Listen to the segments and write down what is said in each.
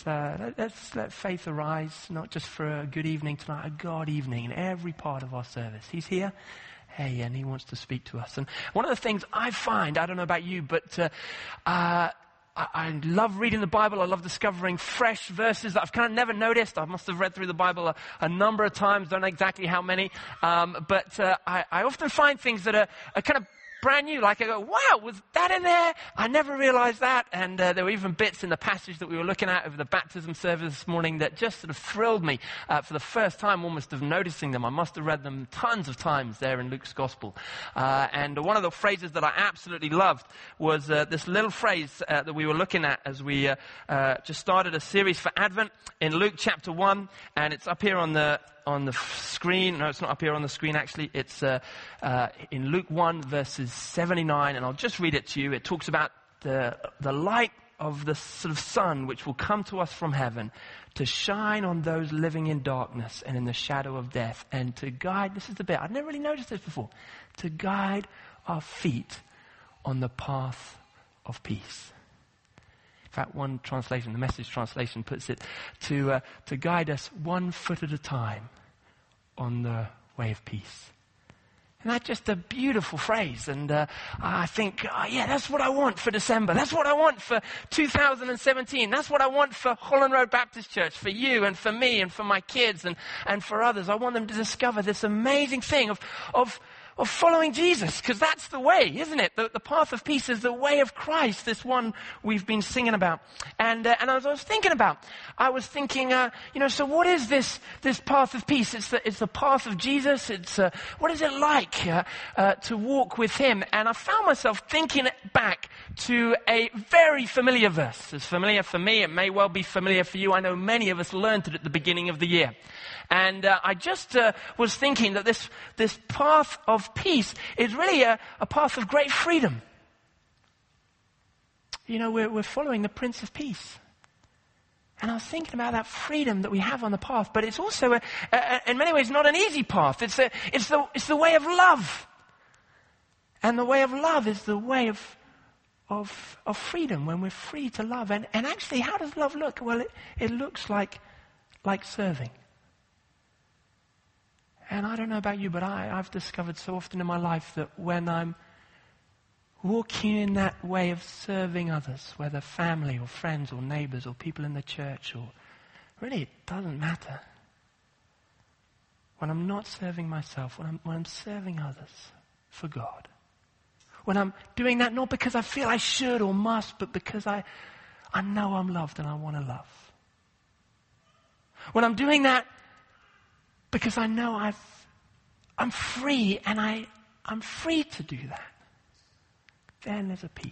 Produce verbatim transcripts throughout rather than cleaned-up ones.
let's, uh, let, let's let faith arise, not just for a good evening tonight, a God evening in every part of our service. He's here. Hey, and he wants to speak to us. And one of the things I find, I don't know about you, but uh, uh, I, I love reading the Bible. I love discovering fresh verses that I've kind of never noticed. I must have read through the Bible a, a number of times, don't know exactly how many. Um, but uh, I, I often find things that are, are kind of brand new. Like I go, wow, was that in there? I never realized that. And uh, there were even bits in the passage that we were looking at over the baptism service this morning that just sort of thrilled me uh, for the first time almost of noticing them. I must have read them tons of times there in Luke's gospel. Uh, and one of the phrases that I absolutely loved was uh, this little phrase uh, that we were looking at as we uh, uh, just started a series for Advent in Luke chapter one. And it's up here on the on the screen. No, it's not up here on the screen, actually. It's uh, uh, in Luke one, verses seventy-nine, and I'll just read it to you. It talks about the the light of the sort of sun which will come to us from heaven to shine on those living in darkness and in the shadow of death, and to guide, this is the bit, I'd never really noticed this before, to guide our feet on the path of peace. In fact, one translation, the Message translation, puts it to uh, to guide us one foot at a time on the way of peace. And that's just a beautiful phrase. And uh, I think, oh, yeah, that's what I want for December. That's what I want for two thousand seventeen. That's what I want for Holland Road Baptist Church, for you and for me and for my kids and, and for others. I want them to discover this amazing thing of of of following Jesus, because that's the way, isn't it? The, the path of peace is the way of Christ, this one we've been singing about. And uh, and as I was thinking about, I was thinking, uh, you know, so what is this this path of peace? It's the, it's the path of Jesus. It's uh, what is it like uh, uh, to walk with him? And I found myself thinking back to a very familiar verse. It's familiar for me. It may well be familiar for you. I know many of us learned it at the beginning of the year. And uh, I just uh, was thinking that this this path of peace is really a, a path of great freedom. You know, we're, we're following the Prince of Peace. And I was thinking about that freedom that we have on the path, but it's also, a, a, in many ways, not an easy path. It's, a, it's, the, it's the way of love. And the way of love is the way of of, of freedom, when we're free to love. And, and actually, how does love look? Well, it, it looks like like serving. And I don't know about you, but I, I've discovered so often in my life that when I'm walking in that way of serving others, whether family or friends or neighbors or people in the church, or really it doesn't matter. When I'm not serving myself, when I'm, when I'm serving others for God, when I'm doing that not because I feel I should or must, but because I, I know I'm loved and I want to love. When I'm doing that because I know I've, I'm free and I, I'm free to do that, then there's a peace.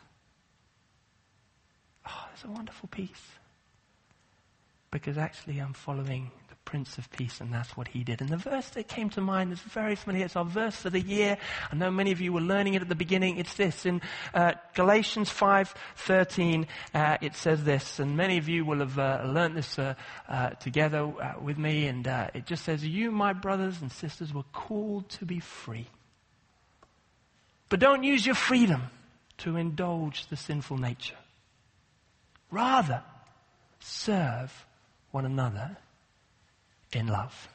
Oh, there's a wonderful peace. Because actually I'm following the Prince of Peace, and that's what he did. And the verse that came to mind is very familiar. It's our verse for the year. I know many of you were learning it at the beginning. It's this. In uh, Galatians five thirteen, uh, it says this. And many of you will have uh, learned this uh, uh, together uh, with me. And uh, it just says, you, my brothers and sisters, were called to be free. But don't use your freedom to indulge the sinful nature. Rather, serve one another in love.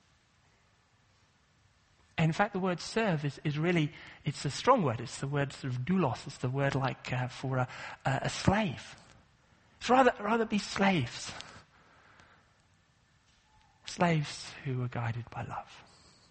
And in fact, the word serve is, is really, it's a strong word. It's the word sort of doulos. It's the word like uh, for a, a, a slave. It's rather, rather be slaves. Slaves who are guided by love.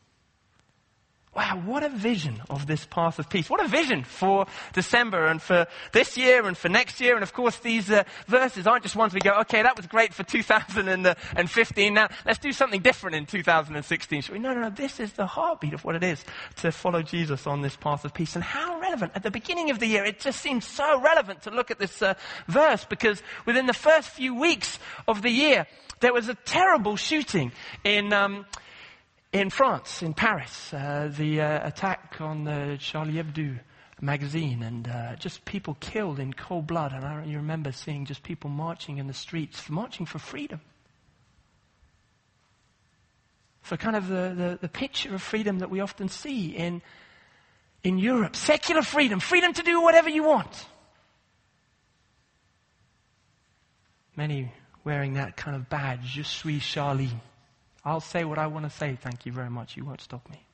Wow, what a vision of this path of peace. What a vision for December and for this year and for next year. And of course, these uh, verses aren't just ones we go, okay, that was great for two thousand fifteen. Now, let's do something different in two thousand sixteen. Shall we? No, no, no. This is the heartbeat of what it is to follow Jesus on this path of peace. And how relevant. At the beginning of the year, it just seemed so relevant to look at this uh, verse, because within the first few weeks of the year, there was a terrible shooting in... Um, In France, in Paris, uh, the uh, attack on the Charlie Hebdo magazine, and uh, just people killed in cold blood. And I you remember seeing just people marching in the streets, marching for freedom. For kind of the, the, the picture of freedom that we often see in, in Europe. Secular freedom, freedom to do whatever you want. Many wearing that kind of badge, Je suis Charlie. I'll say what I want to say, thank you very much. You won't stop me.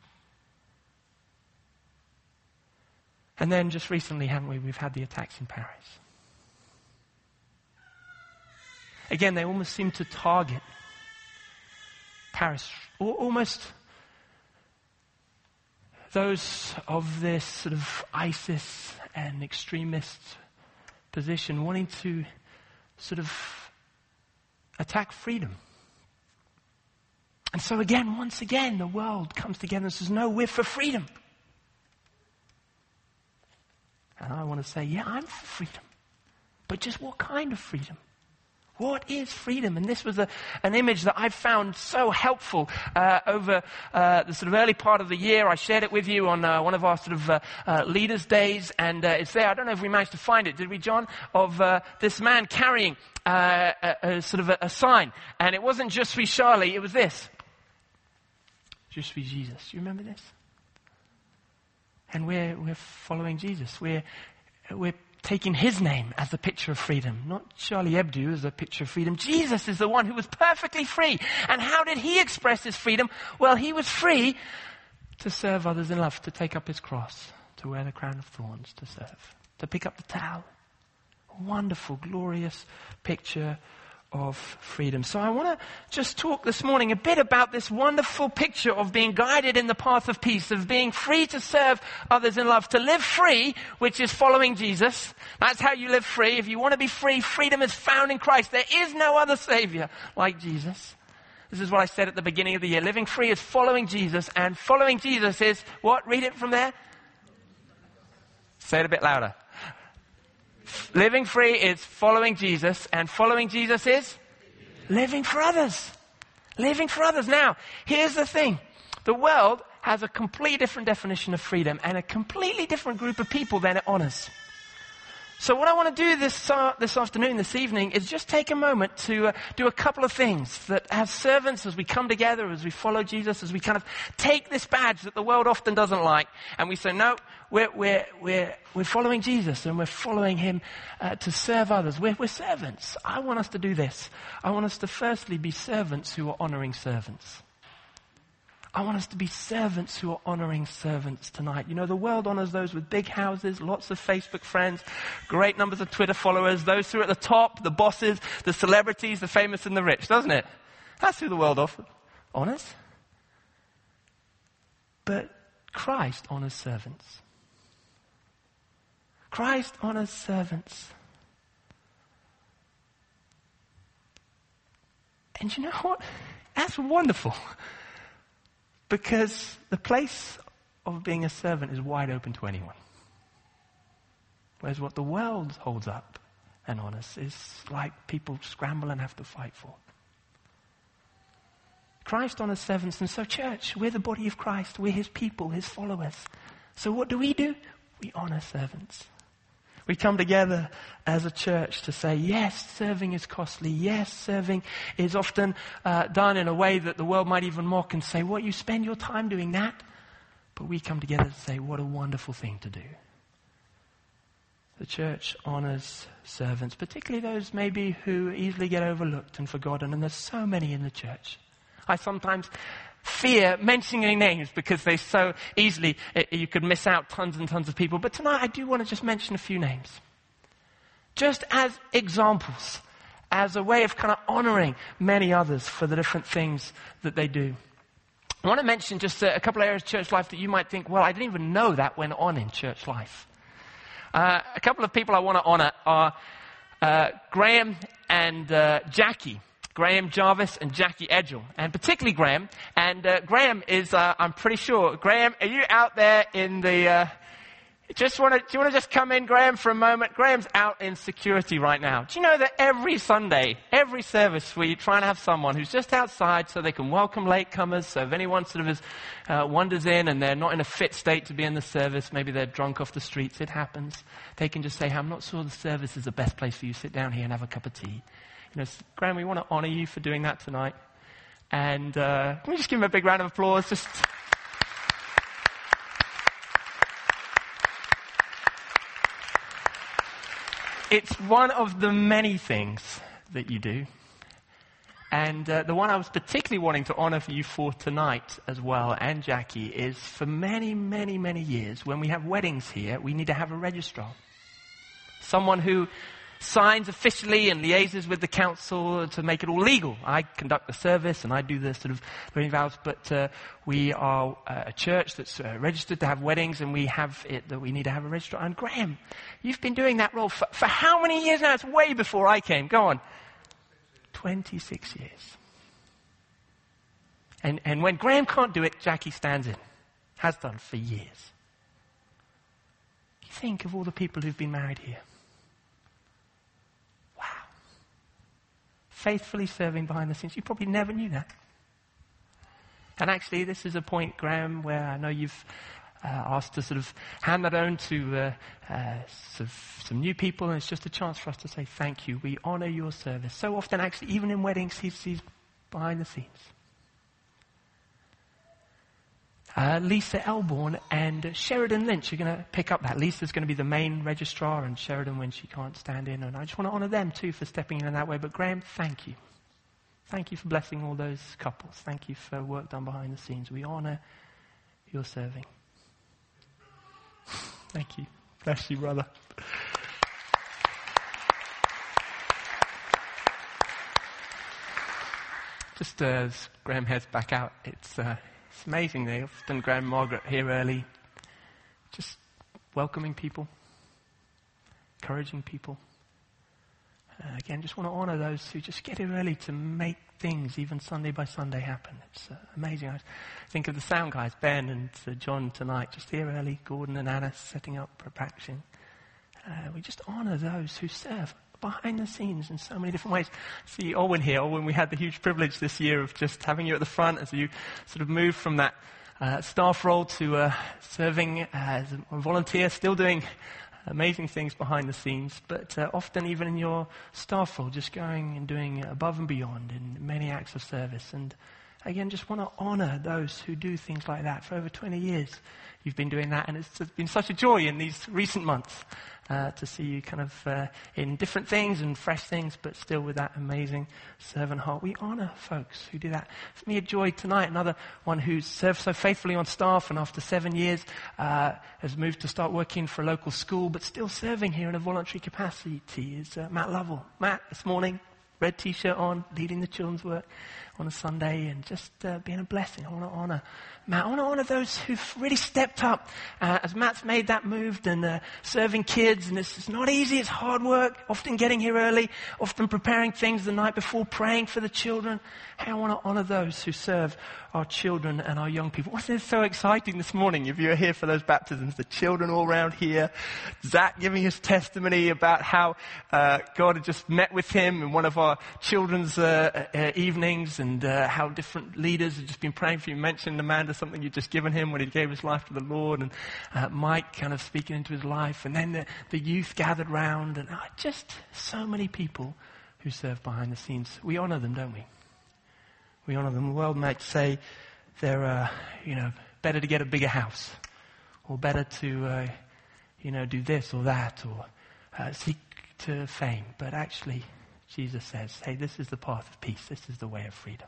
And then just recently, haven't we, we've had the attacks in Paris. Again, they almost seem to target Paris, almost those of this sort of ISIS and extremist position wanting to sort of attack freedom. And so again, once again, the world comes together and says, no, we're for freedom. And I want to say, yeah, I'm for freedom. But just what kind of freedom? What is freedom? And this was a, an image that I found so helpful uh, over uh, the sort of early part of the year. I shared it with you on uh, one of our sort of uh, uh, leaders' days, and uh, it's there. I don't know if we managed to find it, did we, John? Of uh, this man carrying uh, a, a sort of a, a sign, and it wasn't Je suis Charlie. It was this: Je suis Jesus. Do you remember this? And we're we're following Jesus. We're we're taking his name as a picture of freedom, not Charlie Hebdo as a picture of freedom. Jesus is the one who was perfectly free. And how did he express his freedom? Well, he was free to serve others in love, to take up his cross, to wear the crown of thorns, to serve, to pick up the towel. A wonderful, glorious picture of freedom. So I want to just talk this morning a bit about this wonderful picture of being guided in the path of peace, of being free to serve others in love, to live free, which is following Jesus. That's how you live free. If you want to be free, freedom is found in Christ. There is no other Savior like Jesus. This is what I said at the beginning of the year. Living free is following Jesus, and following Jesus is what? Read it from there. Say it a bit louder. Living free is following Jesus, and following Jesus is living for others. Living for others. Now, here's the thing. The world has a completely different definition of freedom and a completely different group of people than it honors. So what I want to do this uh, this afternoon, this evening, is just take a moment to uh, do a couple of things that as servants, as we come together, as we follow Jesus, as we kind of take this badge that the world often doesn't like, and we say, no, we're we're we're we're following Jesus, and we're following him uh, to serve others. We're we're servants. I want us to do this. I want us to firstly be servants who are honoring servants. I want us to be servants who are honoring servants tonight. You know, the world honors those with big houses, lots of Facebook friends, great numbers of Twitter followers, those who are at the top, the bosses, the celebrities, the famous and the rich, doesn't it? That's who the world offers, honors. But Christ honors servants. Christ honors servants. And you know what? That's wonderful. Because the place of being a servant is wide open to anyone. Whereas what the world holds up and honors is like people scramble and have to fight for. Christ honors servants, and so church, we're the body of Christ. We're his people, his followers. So what do we do? We honor servants. We come together as a church to say, yes, serving is costly. Yes, serving is often uh, done in a way that the world might even mock and say, what, you spend your time doing that? But we come together to say, what a wonderful thing to do. The church honors servants, particularly those maybe who easily get overlooked and forgotten, and there's so many in the church. I sometimes fear mentioning names because they so easily, it, you could miss out tons and tons of people. But tonight I do want to just mention a few names. Just as examples, as a way of kind of honoring many others for the different things that they do. I want to mention just a, a couple of areas of church life that you might think, well, I didn't even know that went on in church life. Uh, a couple of people I want to honor are uh, Graham and uh, Jackie. Graham Jarvis and Jackie Edgell, and particularly Graham. And uh, Graham is, uh, I'm pretty sure, Graham, are you out there in the, uh, just want to, do you want to just come in, Graham, for a moment? Graham's out in security right now. Do you know that every Sunday, every service, we try and have someone who's just outside so they can welcome latecomers, so if anyone sort of is, uh, wanders in and they're not in a fit state to be in the service, maybe they're drunk off the streets, it happens, they can just say, hey, I'm not sure the service is the best place for you, sit down here and have a cup of tea. You know, Graham, we want to honor you for doing that tonight. And uh, can we just give him a big round of applause? Just It's one of the many things that you do. And uh, the one I was particularly wanting to honor you for tonight as well, and Jackie, is for many, many, many years, when we have weddings here, we need to have a registrar. Someone who signs officially and liaises with the council to make it all legal. I conduct the service and I do the sort of wedding vows, but uh, we are uh, a church that's uh, registered to have weddings, and we have it that we need to have a registrar. And Graham, you've been doing that role for, for how many years now? It's way before I came. Go on. twenty-six years. And, and when Graham can't do it, Jackie stands in. Has done for years. You think of all the people who've been married here. Wow. Faithfully serving behind the scenes. You probably never knew that. And actually, this is a point, Graham, where I know you've Uh, asked to sort of hand that on to uh, uh, sort of some new people, and it's just a chance for us to say thank you. We honor your service. So often, actually, even in weddings, he's, he's behind the scenes. Uh, Lisa Elborn and Sheridan Lynch are going to pick up that. Lisa's going to be the main registrar, and Sheridan when she can't stand in. And I just want to honor them too for stepping in in that way. But Graham, thank you. Thank you for blessing all those couples. Thank you for work done behind the scenes. We honor your serving. Thank you. Bless you, brother. Just uh, as Graham heads back out, it's, uh, it's amazing. They often, Graham and Margaret, here early, just welcoming people, encouraging people. Uh, again, just want to honor those who just get here early to make things, even Sunday by Sunday, happen. It's uh, amazing. I think of the sound guys, Ben and uh, John tonight, just here early, Gordon and Anna setting up production. Uh, we just honor those who serve behind the scenes in so many different ways. See Owen here. Owen, we had the huge privilege this year of just having you at the front as you sort of moved from that uh, staff role to uh, serving as a volunteer, still doing amazing things behind the scenes, but uh, often even in your staff role, just going and doing above and beyond in many acts of service. And again, just want to honor those who do things like that. For over twenty years, you've been doing that, and it's been such a joy in these recent months uh, to see you kind of uh, in different things and fresh things, but still with that amazing servant heart. We honor folks who do that. For me, a joy tonight, another one who served so faithfully on staff, and after seven years uh, has moved to start working for a local school, but still serving here in a voluntary capacity is uh, Matt Lovell. Matt, this morning, red t-shirt on, leading the children's work on a Sunday, and just uh, being a blessing. I want to honor Matt. I want to honor those who've really stepped up uh, as Matt's made that move and uh, serving kids. And it's, it's not easy. It's hard work. Often getting here early, often preparing things the night before, praying for the children. Hey, I want to honor those who serve our children and our young people. Wasn't it so exciting this morning? If you were here for those baptisms, the children all around here, Zach giving his testimony about how uh, God had just met with him in one of our children's uh, uh, evenings, and uh, how different leaders had just been praying for you. You mentioned, Amanda, something you'd just given him when he gave his life to the Lord, and uh, Mike kind of speaking into his life, and then the, the youth gathered round, and uh, just so many people who serve behind the scenes. We honor them, don't we? We honor them. The world might say they're, uh, you know, better to get a bigger house, or better to, uh, you know, do this or that, or uh, seek to fame. But actually, Jesus says, hey, this is the path of peace. This is the way of freedom.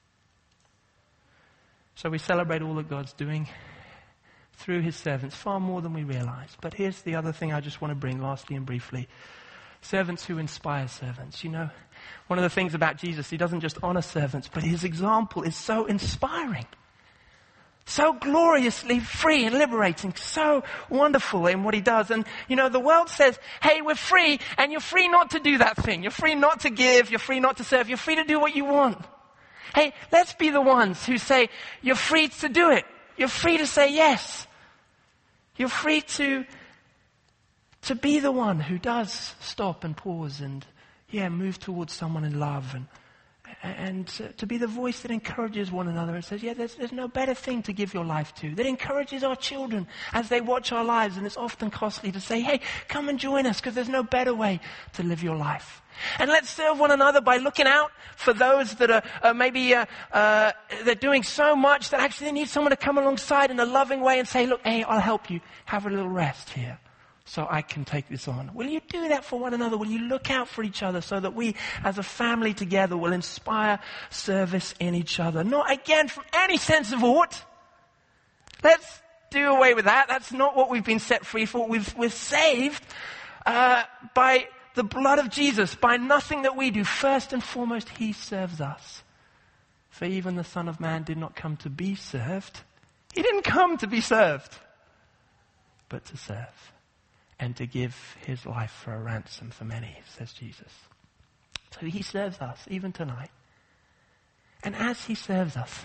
So we celebrate all that God's doing through his servants, far more than we realize. But here's the other thing I just want to bring lastly and briefly. Servants who inspire servants. You know, one of the things about Jesus, he doesn't just honor servants, but his example is so inspiring. So gloriously free and liberating. So wonderful in what he does. And, you know, the world says, hey, we're free, and you're free not to do that thing. You're free not to give. You're free not to serve. You're free to do what you want. Hey, let's be the ones who say, you're free to do it. You're free to say yes. You're free to, to be the one who does stop and pause and, yeah, move towards someone in love, and and uh, to be the voice that encourages one another and says, yeah, there's, there's no better thing to give your life to. That encourages our children as they watch our lives. And it's often costly to say, hey, come and join us, because there's no better way to live your life. And let's serve one another by looking out for those that are uh, maybe uh, uh, they're doing so much that actually they need someone to come alongside in a loving way and say, look, hey, I'll help you. Have a little rest here. so I can take this on? Will you do that for one another? Will you look out for each other so that we as a family together will inspire service in each other? Not again from any sense of ought. Let's do away with that. That's not what we've been set free for. We've, we're saved uh, by the blood of Jesus, by nothing that we do. First and foremost, he serves us. For even the Son of Man did not come to be served. He didn't come to be served, but to serve and to give his life for a ransom for many, says Jesus. So he serves us even tonight. And as he serves us,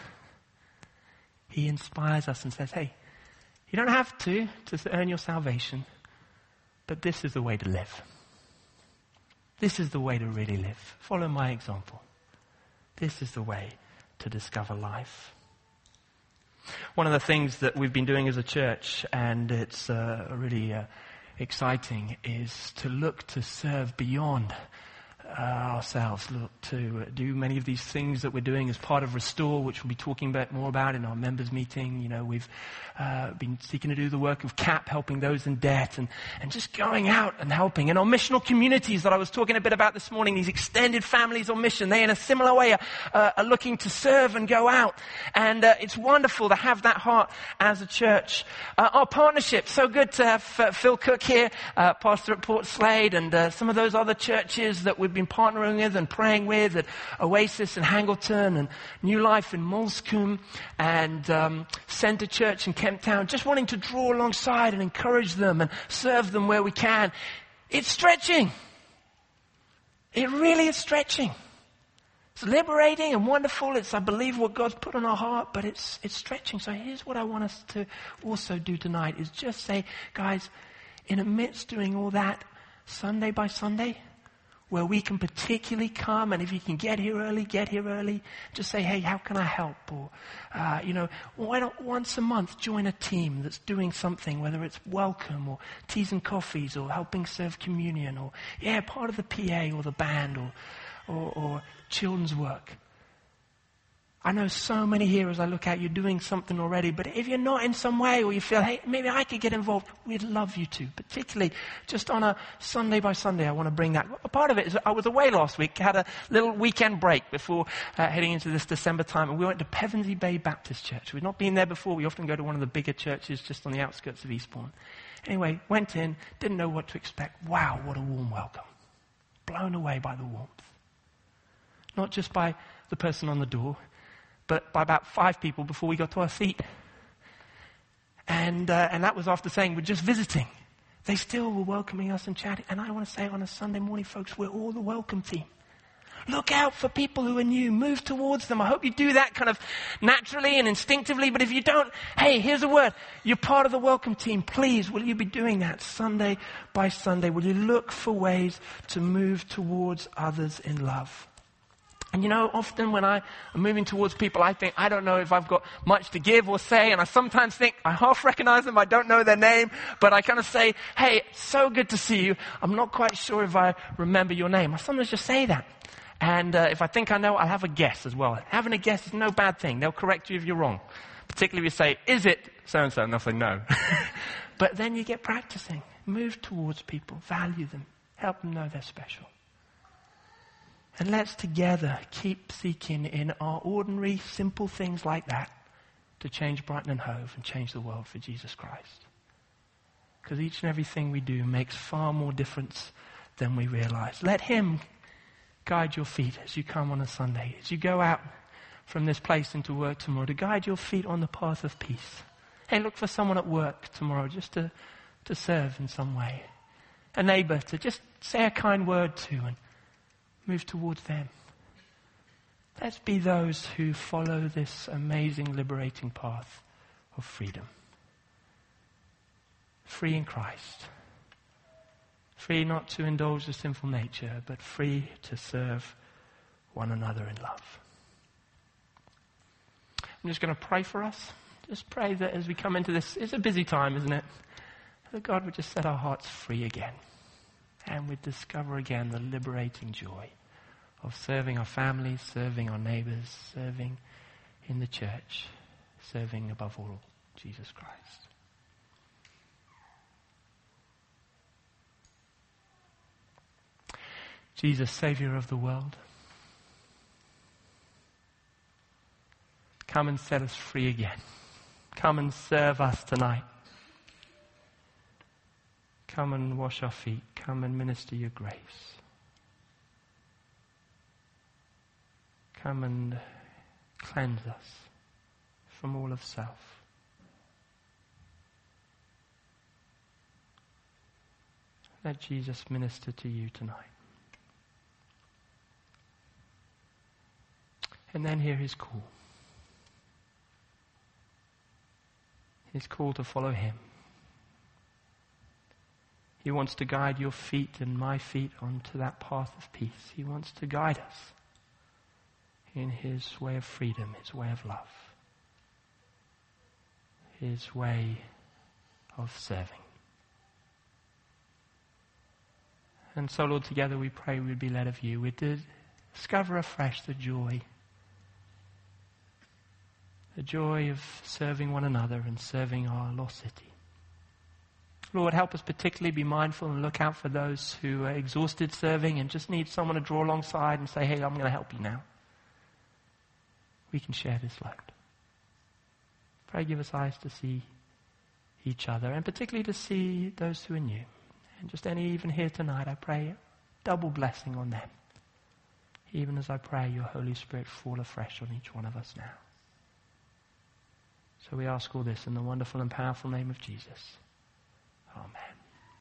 he inspires us and says, hey, you don't have to to earn your salvation, but this is the way to live. This is the way to really live. Follow my example. This is the way to discover life. One of the things that we've been doing as a church, and it's uh, really uh, exciting, is to look to serve beyond uh, ourselves. Look to do many of these things that we're doing as part of Restore, which we'll be talking about more about in our members meeting. You know, we've uh, been seeking to do the work of C A P, helping those in debt, and, and just going out and helping. And our missional communities that I was talking a bit about this morning, these extended families on mission, they in a similar way are, uh, are looking to serve and go out. And uh, it's wonderful to have that heart as a church. Uh, our partnership, so good to have uh, Phil Cook here, uh, pastor at Port Slade, and uh, some of those other churches that we've been partnering with and praying with at Oasis in Hangleton and New Life in Molescombe and um, Centre Church in Kemp Town, just wanting to draw alongside and encourage them and serve them where we can. It's stretching. It really is stretching. It's liberating and wonderful. It's, I believe, what God's put on our heart, but it's it's stretching. So here's what I want us to also do tonight is just say, guys, in amidst doing all that, Sunday by Sunday, where we can particularly come, and if you can get here early, get here early. Just say, hey, how can I help? Or, uh, you know, why not once a month join a team that's doing something, whether it's welcome or teas and coffees or helping serve communion or, yeah, part of the P A or the band or, or, or children's work. I know so many here as I look at you doing something already, but if you're not in some way or you feel, hey, maybe I could get involved, we'd love you to. Particularly just on a Sunday by Sunday, I want to bring that. A part of it is I was away last week, had a little weekend break before uh, heading into this December time, and we went to Pevensey Bay Baptist Church. We'd not been there before. We often go to one of the bigger churches just on the outskirts of Eastbourne. Anyway, went in, didn't know what to expect. Wow, what a warm welcome. Blown away by the warmth. Not just by the person on the door, but by about five people before we got to our seat. And uh, and that was after saying we're just visiting. They still were welcoming us and chatting. And I want to say on a Sunday morning, folks, we're all the welcome team. Look out for people who are new. Move towards them. I hope you do that kind of naturally and instinctively. But if you don't, hey, here's a word. You're part of the welcome team. Please, will you be doing that Sunday by Sunday? Will you look for ways to move towards others in love? And you know, often when I am moving towards people, I think, I don't know if I've got much to give or say. And I sometimes think, I half recognize them, I don't know their name. But I kind of say, hey, so good to see you. I'm not quite sure if I remember your name. I sometimes just say that. And uh, if I think I know, I'll have a guess as well. Having a guess is no bad thing. They'll correct you if you're wrong. Particularly if you say, is it so-and-so? And they'll say no. But then you get practicing. Move towards people. Value them. Help them know they're special. And let's together keep seeking in our ordinary, simple things like that to change Brighton and Hove and change the world for Jesus Christ. Because each and everything we do makes far more difference than we realize. Let him guide your feet as you come on a Sunday, as you go out from this place into work tomorrow, to guide your feet on the path of peace. Hey, look for someone at work tomorrow just to, to serve in some way. A neighbor to just say a kind word to and move towards them. Let's be those who follow this amazing, liberating path of freedom. Free in Christ. Free not to indulge the sinful nature, but free to serve one another in love. I'm just going to pray for us. Just pray that as we come into this, it's a busy time, isn't it? That God would just set our hearts free again. And we'd discover again the liberating joy of serving our families, serving our neighbors, serving in the church, serving above all Jesus Christ. Jesus, Savior of the world, come and set us free again. Come and serve us tonight. Come and wash our feet. Come and minister your grace. Come and cleanse us from all of self. Let Jesus minister to you tonight. And then hear his call. His call to follow him. He wants to guide your feet and my feet onto that path of peace. He wants to guide us in his way of freedom, his way of love, his way of serving. And so, Lord, together we pray we'd be led of you. We'd discover afresh the joy, the joy of serving one another and serving our lost city. Lord, help us particularly be mindful and look out for those who are exhausted serving and just need someone to draw alongside and say, hey, I'm going to help you now. We can share this load. Pray give us eyes to see each other and particularly to see those who are new. And just any even here tonight, I pray double blessing on them. Even as I pray your Holy Spirit fall afresh on each one of us now. So we ask all this in the wonderful and powerful name of Jesus. Amen.